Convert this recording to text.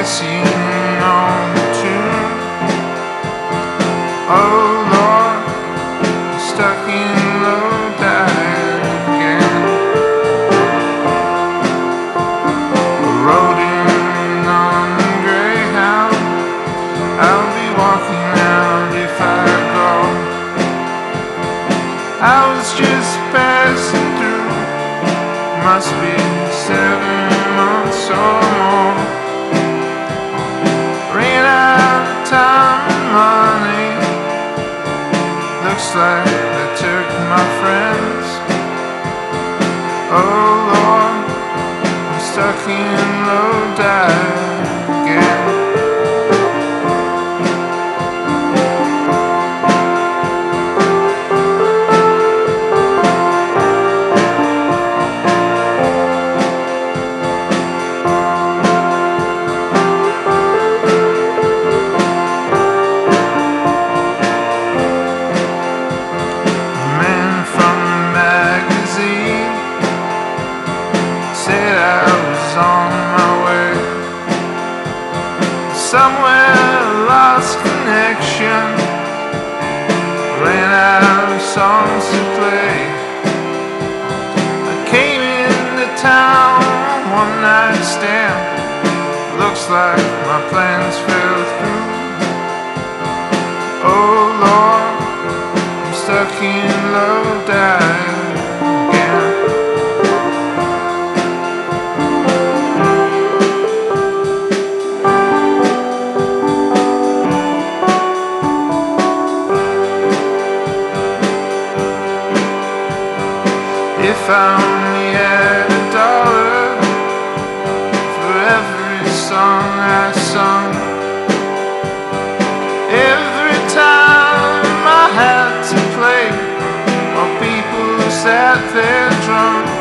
guessing on the tune. Oh Lord, I'm stuck in low tide again. Roding on Greyhound, I'll be walking out if I go. I was just passing through, must be 7 months or more. Ran out of time and money, looks like they took my friends. Oh Lord, I'm stuck in low tide again. Said I was on my way. Somewhere lost connection, ran out of songs to play. I came into town, one night stand, looks like my plans fell through. Oh Lord, I'm stuck in low tide again. If I only had $1 for every song I sung, every time I had to play while people sat there drunk.